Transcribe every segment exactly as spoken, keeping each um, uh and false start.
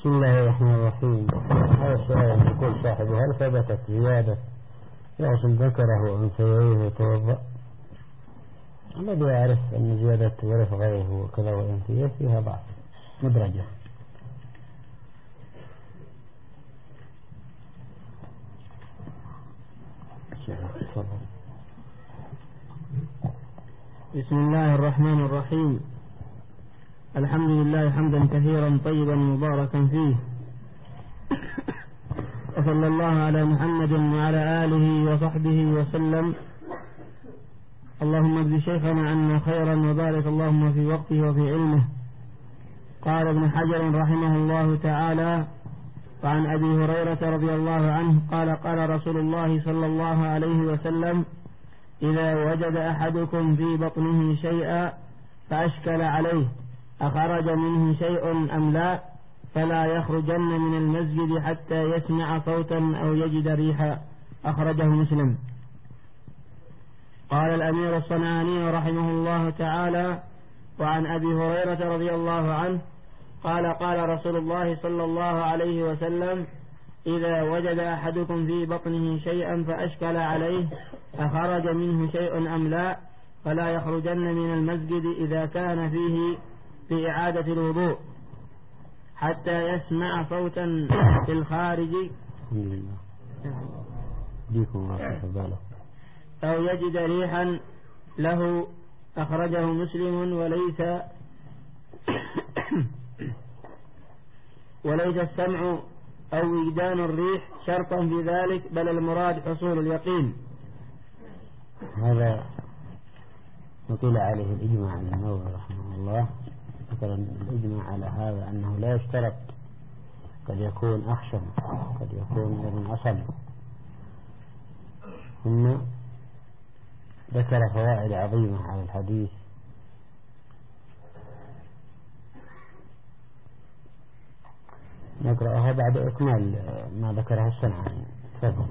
بسم الله الرحمن الرحيم. هذا السؤال يقول صاحبه: هل ثبتت زيادة يغسل ذكره وأنثيه وتوضأ؟ الذي يعرف أن زيادة ورفغيه وكذا وأنثيه فيها ضعف مدرجة. بسم الله الرحمن الرحيم. الحمد لله حمدا كثيرا طيبا مباركا فيه، وصلى الله على محمد وعلى آله وصحبه وسلم. اللهم اجز شيخنا عنا خيرا وبارك اللهم في وقته وفي علمه. قال ابن حجر رحمه الله تعالى: وعن أبي هريرة رضي الله عنه قال: قال رسول الله صلى الله عليه وسلم: إذا وجد أحدكم في بطنه شيئا فأشكل عليه أخرج منه شيء أم لا فلا يخرجن من المسجد حتى يسمع صوتا أو يجد ريحا. أخرجه مسلم. قال الأمير الصنعاني رحمه الله تعالى: وعن أبي هريرة رضي الله عنه قال: قال رسول الله صلى الله عليه وسلم: إذا وجد أحدكم في بطنه شيئا فأشكل عليه أخرج منه شيء أم لا فلا يخرجن من المسجد إذا كان فيه في إعادة الوضوء حتى يسمع صوتا في الخارج أو يجد ريحا له. أخرجه مسلم. وليس وليس السمع أو وجدان الريح شرطا في ذلك، بل المراد حصول اليقين. هذا نقول عليه الإجماع عن النووي رحمه الله. ذكر الإجماع على هذا أنه لا يشترط، قد يكون أخشن قد يكون من أصل. ثم ذكر فوائد عظيمة على الحديث. نقرأها بعد إكمال ما ذكره الصنعاني. تفضل.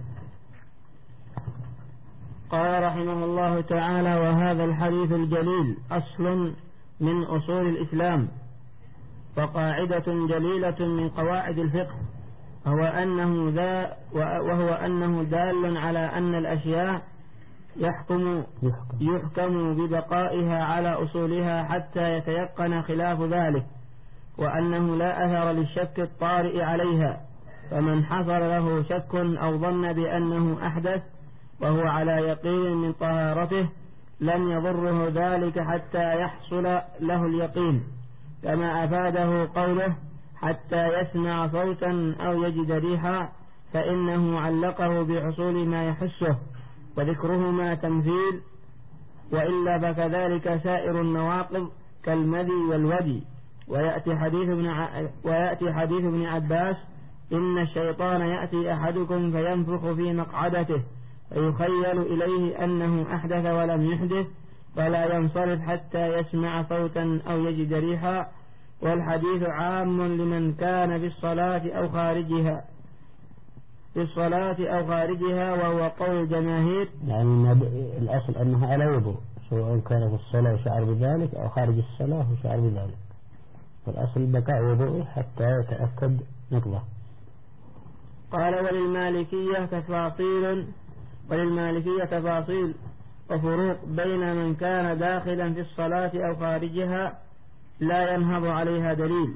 قال رحمه الله تعالى: وهذا الحديث الجليل أصل من أصول الإسلام، وقاعدة جليلة من قواعد الفقه، وهو أنه, ذا وهو أنه دال على أن الأشياء يحكم, يحكم ببقائها على أصولها حتى يتيقن خلاف ذلك، وأنه لا أثر للشك الطارئ عليها. فمن حصل له شك أو ظن بأنه أحدث وهو على يقين من طهارته لم يضره ذلك حتى يحصل له اليقين، كما أفاده قوله: حتى يسمع صوتا أو يجد ريحا، فإنه علقه بحصول ما يحسه، وذكرهما تمثيل، وإلا فكذلك سائر النواقض كالمذي والودي. ويأتي حديث ابن ع... ويأتي حديث ابن عباس: إن الشيطان يأتي أحدكم فينفخ في مقعدته فيخيل إليه أنه أحدث ولم يحدث، فلا ينصرف حتى يسمع صوتا أو يجد ريحا. والحديث عام لمن كان في الصلاة أو خارجها في الصلاة أو خارجها وهو قول جماهير. يعني الأصل أنها على وضوء، سواء كان في الصلاة وشعر بذلك أو خارج الصلاة وشعر بذلك، والأصل بقاء وضوء حتى يتأكد نقضه. قال: وللمالكية تفاصيل وللمالكية تفاصيل وفروق بين من كان داخلا في الصلاة أو خارجها لا ينهض عليها دليل.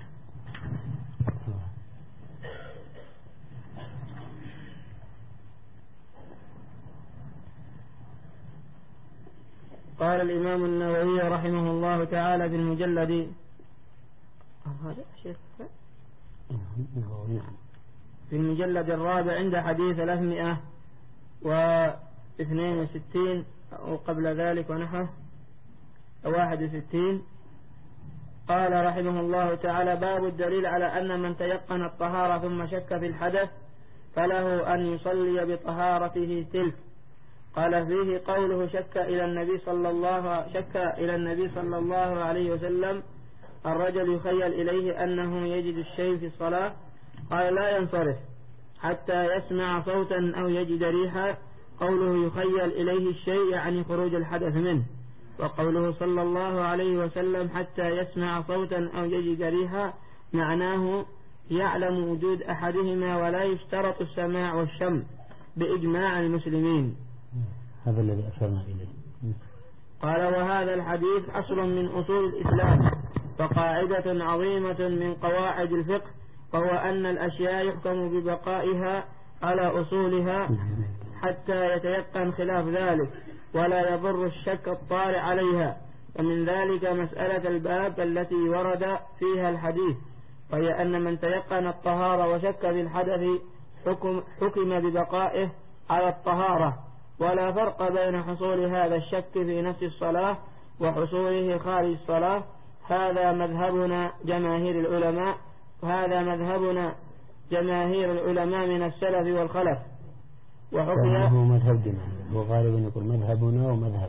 قال الإمام النووي رحمه الله تعالى في المجلد في المجلد الرابع عند حديث ثلاثمائة واثنين وستين أو قبل ذلك ونحوه واحد وستين، قال رحمه الله تعالى: باب الدليل على أن من تيقن الطهارة ثم شك في الحدث فله أن يصلي بطهارته تلك. قال: فيه قوله شك إلى النبي صلى الله شك إلى النبي صلى الله عليه وسلم: الرجل يخيل إليه أنه يجد الشيء في الصلاة. قال: لا ينصرف حتى يسمع صوتا أو يجد ريحا. قوله يخيل إليه الشيء يعني خروج الحدث منه. وقوله صلى الله عليه وسلم: حتى يسمع صوتا أو يجد ريحا، معناه يعلم وجود أحدهما ولا يشترط السماع والشم بإجماع المسلمين. هذا الذي أشرنا إليه. قال وهذا الحديث أصل من أصول الإسلام فقاعدة عظيمة من قواعد الفقه، وهو أن الأشياء يحكم ببقائها على أصولها حتى يتيقن خلاف ذلك ولا يضر الشك الطارئ عليها. ومن ذلك مسألة الباب التي ورد فيها الحديث، وهي أن من تيقن الطهارة وشك بالحدث حكم, حكم ببقائه على الطهارة، ولا فرق بين حصول هذا الشك في نفس الصلاة وحصوله خارج الصلاة. هذا مذهبنا جماهير العلماء وهذا مذهبنا جماهير العلماء من السلف والخلف. وحكي هو مذهب جماهير، هو غالبا يقول مذهبنا ومذهب.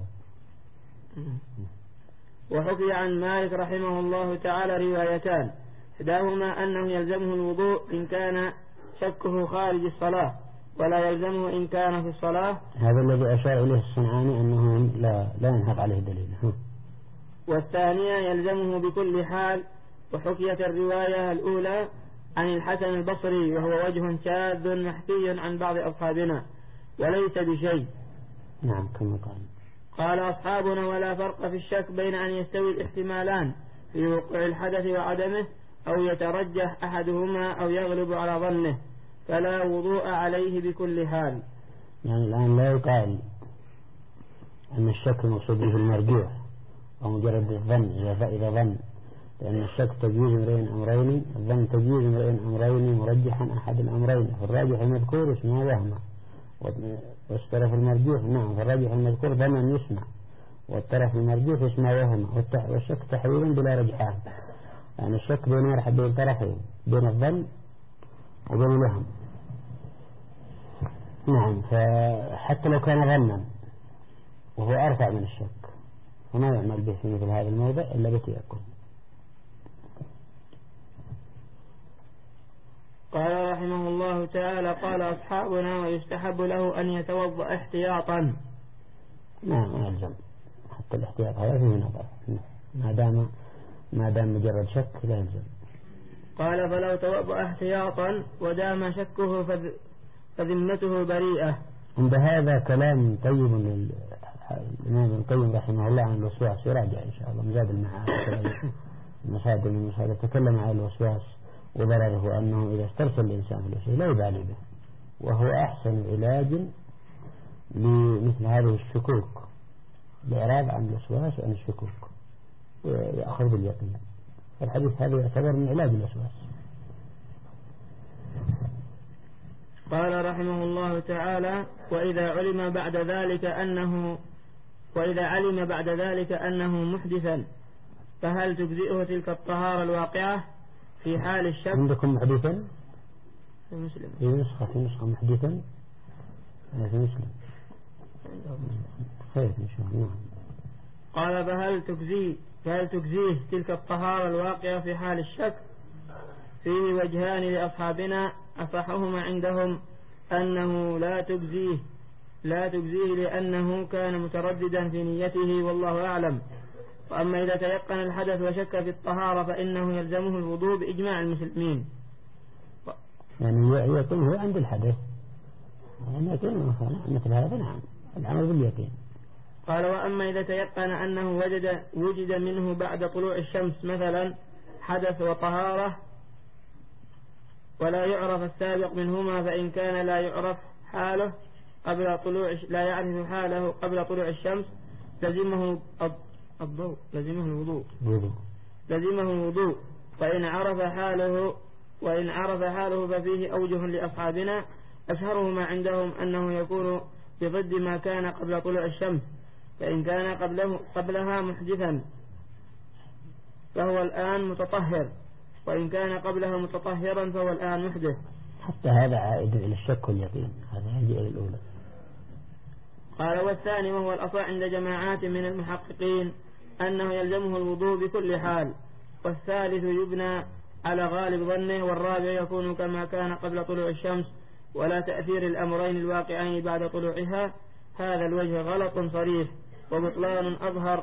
وحكي عن مالك رحمه الله تعالى روايتان، إحداهما أنه يلزمه الوضوء إن كان شكه خارج الصلاة ولا يلزمه إن كان في الصلاة. هذا الذي أشار إليه الصنعاني أنه لا لا ينهض عليه دليل. والثانية يلزمه بكل حال. وحكيت الرواية الأولى عن الحسن البصري وهو وجه شاذ محكي عن بعض أصحابنا وليس بشيء. نعم كما قال قال أصحابنا ولا فرق في الشك بين أن يستوي الاحتمالان في وقوع الحدث وعدمه أو يترجح أحدهما أو يغلب على ظنه، فلا وضوء عليه بكل حال. يعني الآن لا يقال أن الشك المقصود به المرجوح أو مجرد الظن إذا ظن، لأن الشك تجويز امرين أمرين، الظن تجويز امرين أمرين مرجحا أحد الأمرين، فالراجح المذكور اسمه وهمه، والطرف المرجوح نعم فالراجح المذكور ظنا يسمع، والطرف المرجوح اسمه وهمه، والشك تحويلا بلا رجحان، يعني الشك بين واحد بين طرفين بين الظن وبين الوهم. نعم فحتى لو كان ظنا وهو أرفع من الشك فما يعمل به في مثل هذا الموضع إلا بتيقن. قال رحمه الله تعالى قال أصحابنا ويستحب له أن يتوضأ احتياطا. نعم يلزم حتى الاحتياط هذا فيه نظر، ما دام ما دام مجرد شك لا يلزم. قال فلو توضأ احتياطا ودام شكه فذمته بريئة. عند هذا كلام طيب الإمام ابن القيم رحمه الله عن الوسواس، يراجع إن شاء الله مزاد المعاد المصادر من المصادر تكلم عن الوسواس وضرره، أنه إذا استرسل الإنسان في الوسواس لا يبالي به، وهو أحسن علاج لمثل هذه الشكوك، الإعراض عن الوسواس وعن الشكوك ويأخذ باليقين. الحديث هذا يعتبر من علاج الوسواس. قال رحمه الله تعالى وإذا علم بعد ذلك أنه وإذا علم بعد ذلك أنه محدثا فهل تجزئه تلك الطهارة الواقعة في حال الشك؟ عندكم محدثا في مسلم في نسخة في نسخة محدثا في مسلم خير إن شاء الله. قال فهل تجزي فهل تجزيه تلك الطهارة الواقعة في حال الشك؟ فيه وجهان لأصحابنا، أصحهما عندهم أنه لا تجزيه لا تجزيه لأنه كان مترددا في نيته والله أعلم. وأما إذا تيقن الحدث وشك في الطهارة فإنه يلزمه الوضوء بإجماع المسلمين. يعني يقين هو عند الحدث يعني يقين مثل هذا نعم العمل باليقين. قال وأما إذا تيقن أنه وجد وجد منه بعد طلوع الشمس مثلا حدث وطهارة ولا يعرف السابق منهما، فإن كان لا يعرف حاله قبل طلوع لا يعرف حاله قبل طلوع الشمس لزمه الضوء لزمه الوضوء لزمه الوضوء فإن عرف حاله وإن عرف حاله ففيه أوجه لأصحابنا، أشهرهما عندهم أنه يكون بضد ما كان قبل طلوع الشمس، فإن كان قبله قبلها محدثا فهو الآن متطهر، وإن كان قبلها متطهرا فهو الآن محدث. حتى هذا عائد إلى الشك واليقين، هذا يجي إلى الأولى. قال والثاني وهو الأصح عند جماعات من المحققين أنه يلزمه الوضوء بكل حال، والثالث يبنى على غالب ظنه، والرابع يكون كما كان قبل طلوع الشمس ولا تأثير الأمرين الواقعين بعد طلوعها. هذا الوجه غلط صريح وبطلان أظهر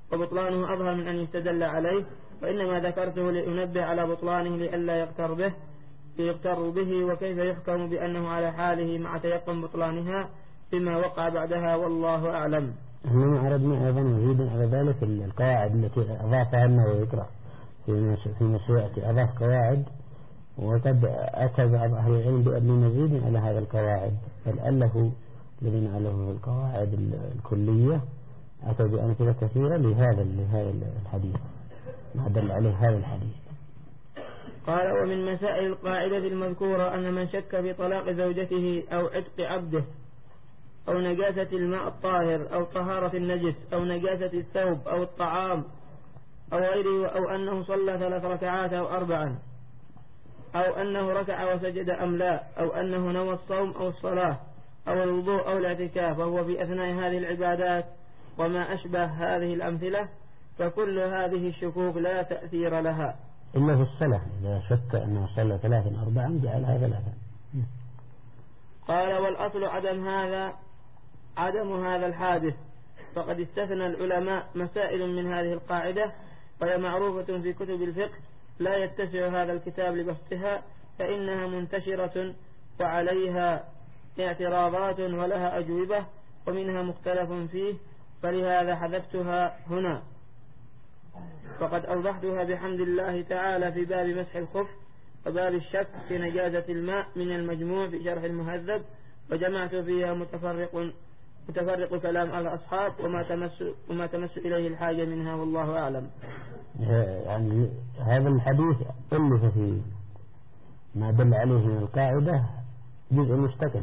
وبطلانه أظهر من أن يستدل عليه، وإنما ذكرته لأنبه على بطلانه لئلا يغتر به. يغتر به، وكيف يحكم بأنه على حاله مع تيقن بطلانها بما وقع بعدها، والله أعلم. احنا عرضنا أيضا مزيدا على ذلك القواعد التي أضافها النووي يكره في مشروعة، أضاف قواعد، وقد أتى بعض أهل العلم بمزيد على هذا القواعد، بل ألفوا الذين ألفوا القواعد الكلية أتوا بأمثلة كثيرة لهذا لهذا الحديث ما دل عليه هذا الحديث. قال: ومن مسائل القاعدة المذكورة أن من شك في طلاق زوجته أو عتق عبده أو نجاسة الماء الطاهر أو طهارة النجس أو نجاسة الثوب أو الطعام أو غيره، أو أنه صلى ثلاث ركعات أو أربعا، أو أنه ركع وسجد أم لا، أو أنه نوى الصوم أو الصلاة أو الوضوء أو الاعتكاف وهو في أثناء هذه العبادات وما أشبه هذه الأمثلة، فكل هذه الشكوك لا تأثير لها إلا في الصلاة، إذا شك أنه صلى ثلاثا أربعا جعلها ثلاثا. قال: والأصل عدم هذا عدم هذا الحادث، فقد استثنى العلماء مسائل من هذه القاعدة، وهي معروفة في كتب الفقه، لا يتسع هذا الكتاب لبحثها، فإنها منتشرة وعليها اعتراضات ولها أجوبة ومنها مختلف فيه، فلهذا حذفتها هنا، فقد أوضحتها بحمد الله تعالى في باب مسح الخف وباب الشك في نجاسة الماء من المجموع في شرح المهذب، وجمعت فيها متفرق متفرق كلام الأصحاب وما تمس وما تمس إليه الحاجة منها، والله أعلم. يعني هذا الحديث ألف في ما دل عليه من القاعدة جزء مستقل،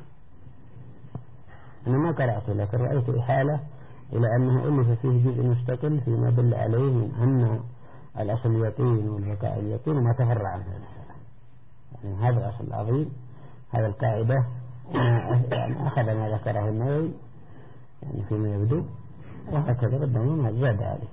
أنا ما قرأته لكن رأيت إحالة إلى أنه ألف فيه جزء مستقل فيما دل عليه من أن الأصل اليقين والبقاء اليقين وما تفرع عنه. يعني هذا الأصل العظيم، هذا القاعدة يعني أخذ ما ذكره النووي يعني فيما يبدو، وهكذا ربما ما زاد عليه.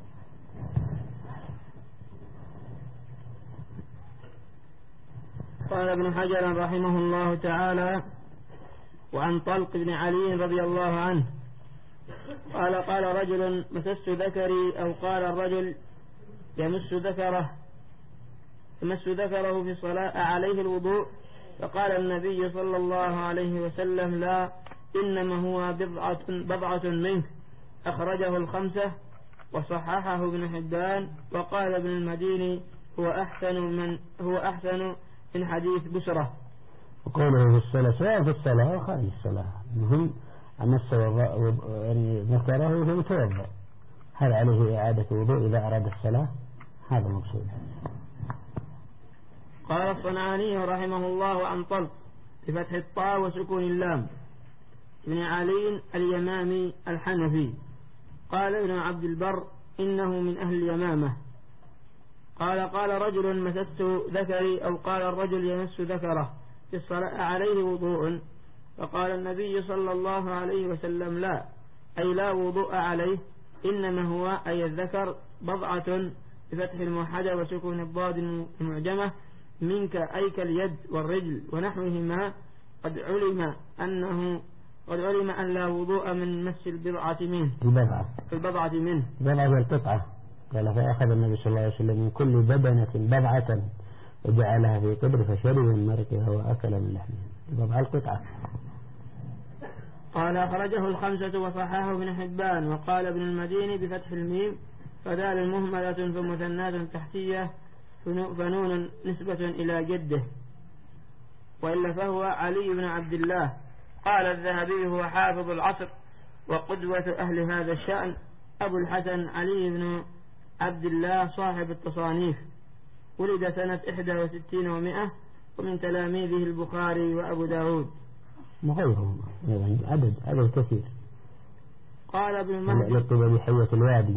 قال ابن حجر رحمه الله تعالى: وعن طلق بن علي رضي الله عنه قال: قال رجل: مسست ذكري، أو قال الرجل يمس ذكره يمس ذكره في الصلاة عليه الوضوء؟ فقال النبي صلى الله عليه وسلم: لا، إنما هو بضعة, بضعة منك. أخرجه الخمسة وصححه ابن حبان، وقال ابن المديني هو أحسن من هو أحسن من حديث بسرة. وقوله في الصلاة سواء في الصلاة وخارج الصلاة، مهم أن يعني ذكره هو متوضأ، هل عليه إعادة وضوء إذا أراد الصلاة؟ هذا مقصود. قال الصنعاني رحمه الله عن طلق بفتح الطاء وسكون اللام ابن علي اليمامي الحنفي، قال ابن عبد البر: إنه من أهل اليمامة. قال: قال رجل: مسست ذكري، أو قال الرجل يمس ذكره في الصلاة عليه وضوء؟ فقال النبي صلى الله عليه وسلم: لا، أي لا وضوء عليه، إنما هو أي الذكر بضعة بفتح الموحدة وسكون الضاد المعجمة منك، أي كاليد والرجل ونحوهما، قد علم أنه قد علم أن لا وضوء من مس البضعة منه البضعة البضعة منه البضعة والقطعة. قال: فأخذ النبي صلى الله عليه وسلم من كل بدنة بضعة وجعلها في قدر فشرب من مرقها وأكل من لحمها. البضعة القطعة. قال: أخرجه الخمسة وصححه ابن حبان، وقال ابن المديني بفتح الميم فدال مهملة فمثنات تحتية فنون نسبة إلى جده، وإلا فهو علي بن عبد الله. قال الذهبي: هو حافظ العصر وقدوة أهل هذا الشأن، أبو الحسن علي بن عبد الله صاحب التصانيف، ولد سنة إحدى وستين ومئة، ومن تلاميذه البخاري وأبو داود وغيرهم، يعني عدد عدد كثير. قال ابن مهدي لقب بحية الوادي.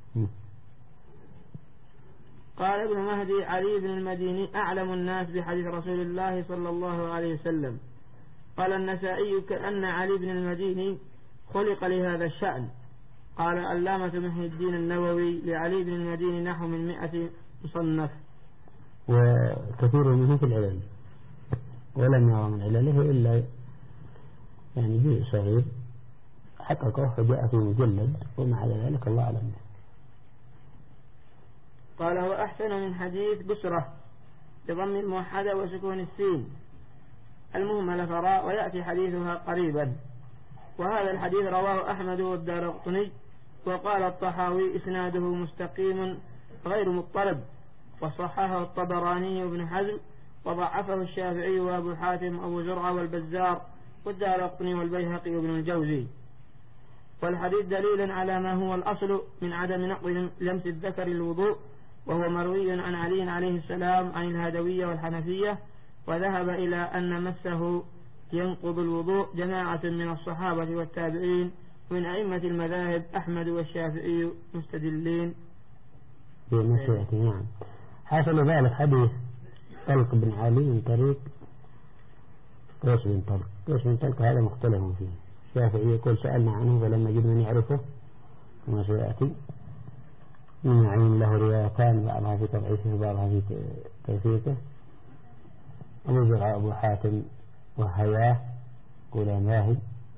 قال ابن مهدي: علي بن المديني أعلم الناس بحديث رسول الله صلى الله عليه وسلم. قال النسائي: كأن علي بن المديني خلق لهذا الشأن. قال علامة محي الدين النووي: لعلي بن المديني نحو من مئة مصنف، وكثير منه في العلل، ولم يرى من علله إلا يعني جزء صغير حققه فجاء في مجلد، ومع ذلك الله أعلم. قال: هو أحسن من حديث بسرة، بضم الموحدة وسكون السين المهملة فراء، ويأتي حديثها قريبا. وهذا الحديث رواه أحمد والدارقطني، وقال الطحاوي إسناده مستقيم غير مضطرب، وصححه الطبراني وابن حزم، وضعفه الشافعي وأبو حاتم وأبو زرعة والبزار والدارقطني والبيهقي وابن الجوزي. والحديث دليل على ما هو الأصل من عدم نقض لمس الذكر الوضوء، وهو مروي عن علي عليه السلام عن الهادوية والحنفية، وذهب إلى أن مسه ينقض الوضوء جماعة من الصحابة والتابعين من أئمة المذاهب أحمد والشافعي مستدلين بمشيئته. نعم. حصل ذلك حديث طلق بن علي من طريق قيس بن طلق. قيس بن طلق هذا مختلف فيه. الشافعي يقول سألنا عنه فلما جد من يعرفه وما سيأتي من عين له روايتان، بعضها في تضعيفه وبعضها في توثيقه. أبو زرعة أبو حاتم وهياه قولا ماهي،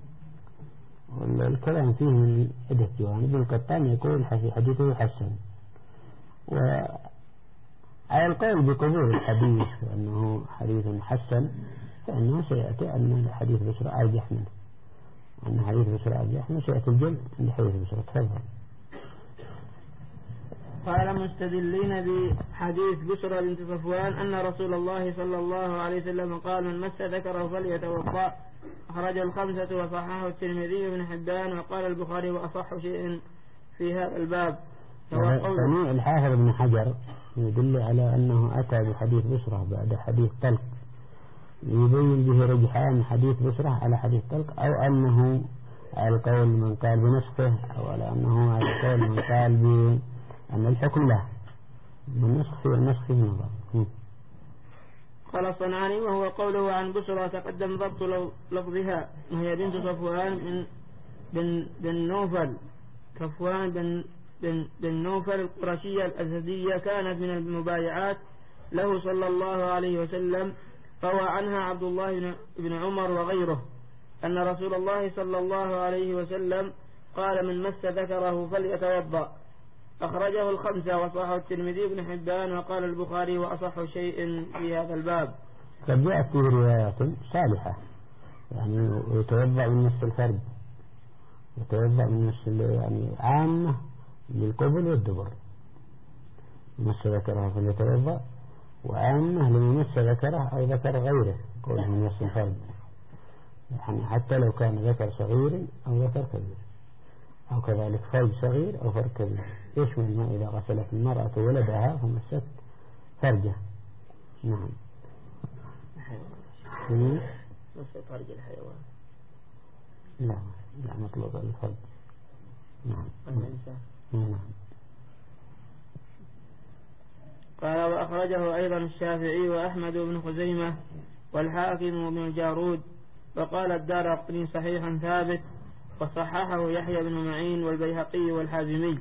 والكلام فيه من عدة جوانب. القطان يقول حديثه حسن، وعلى القول بقبول الحديث وأنه حديث حسن فإنه سيأتي أن حديث بشرى أرجح منه، أن حديث بشرى أرجح منه سيأتي الجمع عند حديث بشرى. تفضل. قال مستدلين بحديث بشرى بنت صفوان أن رسول الله صلى الله عليه وسلم قال من مس ذكره فليتوضأ، أخرج الخمسة وصححه الترمذي وابن حبان، وقال البخاري وأصح شيء في هذا الباب. سميع الحافظ ابن حجر يدل على أنه أتى بحديث بشرى بعد حديث طلق يبين به رجحان حديث بشرى على حديث طلق، أو أنه على قول من قال بنسخه، أو على أنه على قول من قال بأن الحكم له النسخ في النسخ في نظر. قال الصنعاني وهو قوله عن بشرى تقدم ضبط لفظها، وهي بنت صفوان من بن, بن نوفل صفوان بن, بن, بن نوفل القرشية الأسدية، كانت من المبايعات له صلى الله عليه وسلم. روى عنها عبد الله بن عمر وغيره أن رسول الله صلى الله عليه وسلم قال من مس ذكره فليتوضأ، أخرجه الخمسة وصححه الترمذي بن حبان، وقال البخاري وأصح شيء في هذا الباب. قد جاءت فيه روايات صالحة، يعني يتوضأ من مس الفرد، يتوضأ من مس يعني عامة للقبل والدبر، مس ذكره فليتوضأ، وعامة لمن مس ذكره أو ذكر غيره قوله من مس الفرد، يعني حتى لو كان ذكر صغير أو ذكر كبير، أو كذلك فرج صغير أو فرج كبير، يشمل ما إذا غسلت المرأة ولدها فمست فرجه. نعم. مس فرج الحيوان لا لا مطلوب الفرج. نعم. نعم. قال وأخرجه أيضا الشافعي وأحمد بن خزيمة والحاكم وابن الجارود، وقال الدارقطني صحيح ثابت، وصححه يحيى بن معين والبيهقي والحازمي.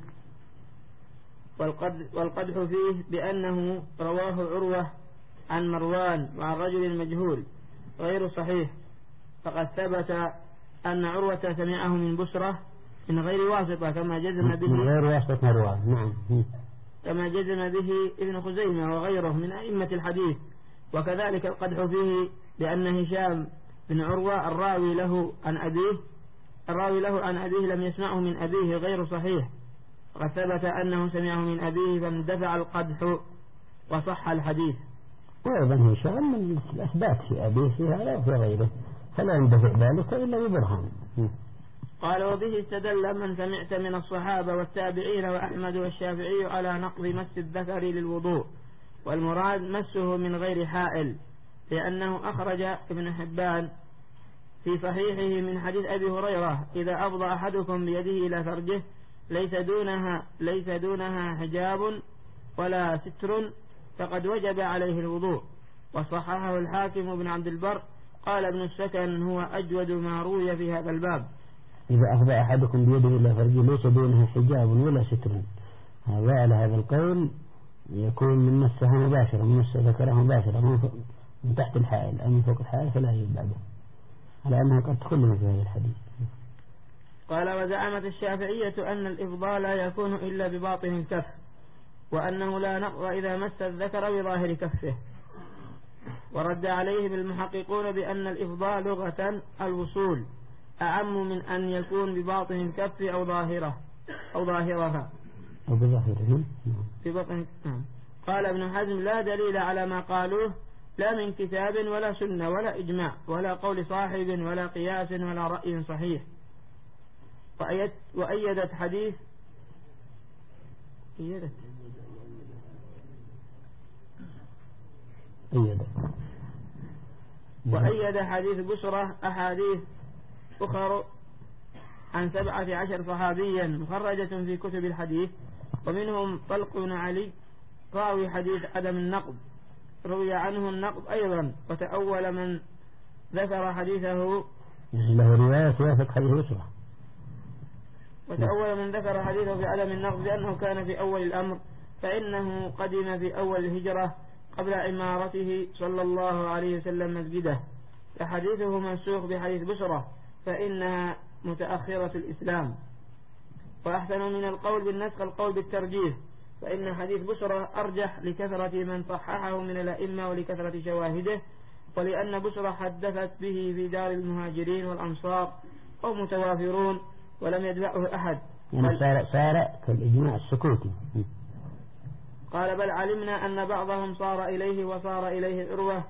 والقدح فيه بأنه رواه عروة عن مروان وعن رجل مجهول غير صحيح، فقد ثبت أن عروة سمعه من بشرة من غير واسطة كما جزم به من غير واسطة مروان. نعم. كما جزم به ابن خزيمة وغيره من أئمة الحديث. وكذلك القدح فيه بأن هشام بن عروة الراوي له عن أبيه الراوي له عن أبيه لم يسمعه من أبيه غير صحيح، وقد ثبت أنه سمعه من أبيه فاندفع القدح وصح الحديث. وأيضا هشام من الأثبات في أبيه في هذا وفي غيره، فلا يندفع ذلك إلا ببرهان. قال وبه استدل من سمعت من الصحابة والتابعين وأحمد والشافعي على نقض مس الذكر للوضوء، والمراد مسه من غير حائل، لأنه أخرج ابن حبان في صحيحه من حديث أبي هريرة إذا أفضى أحدكم بيده إلى فرجه ليس دونها, ليس دونها حجاب ولا ستر فقد وجب عليه الوضوء. وصححه الحاكم بن عبد البر. قال ابن السكن هو أجود ما روي في هذا الباب. إذا أفضى أحدكم بيده إلى فرجه ليس دونها حجاب ولا ستر، هذا على هذا القول يكون من مسها مباشرة، من مس ذكرها مباشرة من تحت الحائل أو من فوق الحائل فلا يجب بعده، على أنها قد تكلم في هذا الحديث. قال وزعمت الشافعية أن الإفضال لا يكون إلا بباطن الكف، وأنه لا نقض إذا مس الذكر بظاهر كفه، ورد عليهم المحققون بأن الإفضاء لغة الوصول أعم من أن يكون بباطن الكف أو ظاهرة أو ظاهرها أو بظاهره. ببطن. قال ابن حزم لا دليل على ما قالوه لا من كتاب ولا سنة ولا إجماع ولا قول صاحب ولا قياس ولا رأي صحيح. وأيدت حديث أيدت أيدت وأيد حديث بشرة أحاديث أخر عن سبعة عشر صحابيا مخرجة في كتب الحديث، ومنهم طلق بن علي راوي حديث عدم النقض روي عنه النقض أيضا، وتأول من ذكر حديثه يعني له رواية توافق حديث بشرة، وتأول من ذكر حديثه في عدم النقض لأنه كان في أول الأمر، فإنه قدم في أول الهجرة قبل عمارته صلى الله عليه وسلم مسجده، فحديثه منسوخ بحديث بشرة فإنها متأخرة الإسلام. وأحسن من القول بالنسخ القول بالترجيح، فإن حديث بشرة أرجح لكثرة من صححه من الأئمة ولكثرة شواهده، ولأن بشرة حدثت به في دار المهاجرين والأنصار أو متوافرون ولم يدفعه أحد، يعني صار صار كالإجماع السكوتي. قال بل علمنا أن بعضهم صار إليه وصار إليه العروة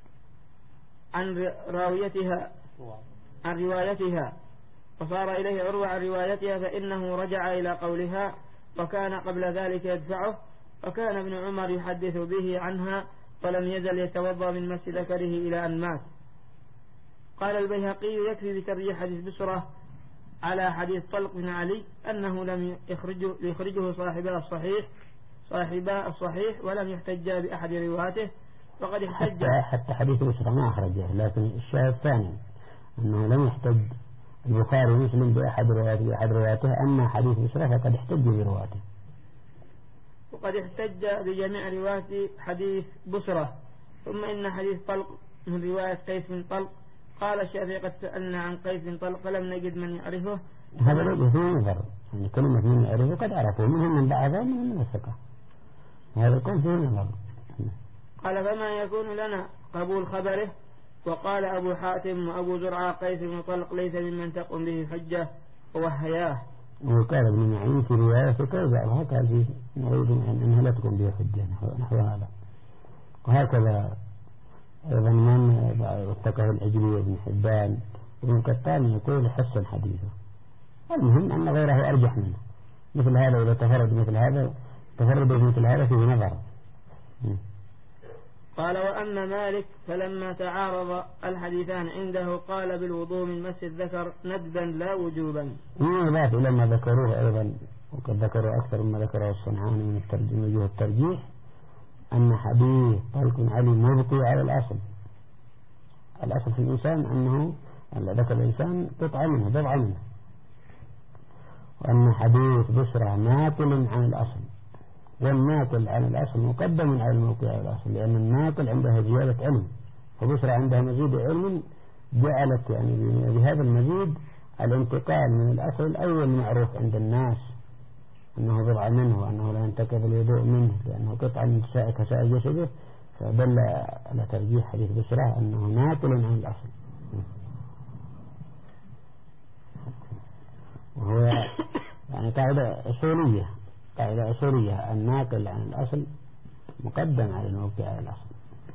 عن راويتها عن روايتها وصار إليه عروة عن روايتها، فإنه رجع إلى قولها وكان قبل ذلك يدفعه، وكان ابن عمر يحدث به عنها ولم يزل يتوضأ من مس ذكره إلى أن مات. قال البيهقي يكفي بترجيح حديث بشرة على حديث طلق بن علي أنه لم يخرجه, يخرجه صاحبا الصحيح صاحبا الصحيح ولم يحتج بأحد رواته، وقد احتج حتى, حتى حديث بشرة ما أخرجه، لكن الشاهد الثاني أنه لم يحتج البخاري ومسلم بأحد رواياته بأحد رواياته، أما حديث بشرة فقد احتج بروايته، وقد احتج بجميع روايات حديث بشرة. ثم إن حديث طلق من رواية قيس بن طلق، قال الشافعي قد سألنا عن قيس بن طلق فلم نجد من يعرفه. هذا الذي فيه نظر، يعني كلمة من يعرفه قد عرفوا منهم من بعضهم ومنهم من الثقة، هذا القول فيه نظر. قال فما يكون لنا قبول خبره. وقال أبو حاتم وأبو زرعة قيس بن طلق ليس ممن تقوم به حجة ووهياه. وقال ابن معين في روايته كذا هكذا نريد أنها لا تكون به حجة نحو هذا. وهكذا أيضا من واتقه العجلي وابن حبان وابن كتان يقول حسن حديثه. المهم أن غيره أرجح منه، مثل هذا ولا تفرد مثل هذا تفرد مثل هذا في نظر. قال وأما مالك فلما تعارض الحديثان عنده قال بالوضوء من مس الذكر ندبا لا وجوبا. إضافة إلى ما ذكروه أيضا، وقد ذكروا أكثر مما ذكره الصنعاني من الترجمة وجوه الترجيح، أن حديث طلق علي مبقي على الأصل. الأصل في الإنسان أنه ذكر الإنسان قطعة منه بضعة منه، وأن حديث بشرى ناقل عن الأصل، والناقل عن الأصل مقدم على الموقع على الأصل، لأن الناقل عندها زيادة علم، فبشرى عندها مزيد علم جعلت يعني بهذا المزيد الانتقال من الأصل الأول معروف عند الناس أنه بضع منه وأنه لا ينتقض الوضوء منه لأنه قطعة من كسائر جسده، فدل على ترجيح حديث بشرى أنه ناقل عن الأصل. وهو يعني قاعدة أصولية قاعدة أصولية الناقل عن الأصل مقدم على الموقع على الأصل.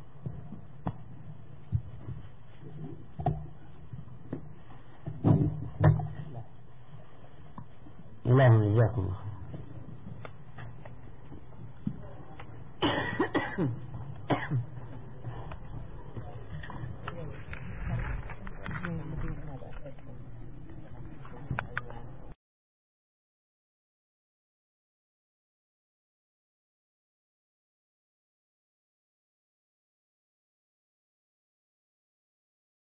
اللهم جزاكم الله خير.